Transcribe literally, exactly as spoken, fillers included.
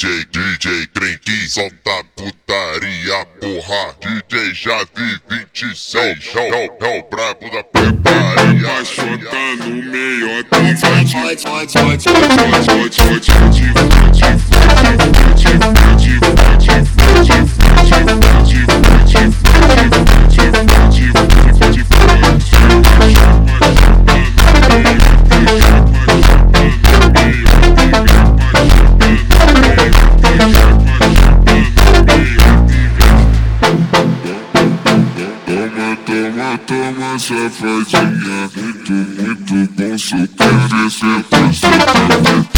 J, D J Trinky, solta putaria, porra. D J Javi vinte e seis, é o, é o brabo da prepararia. Vai soltar no meio da fode, fode, fode, fode, fode, fode, Toma, toma, safadinha, muito, muito bom, só quero ver você.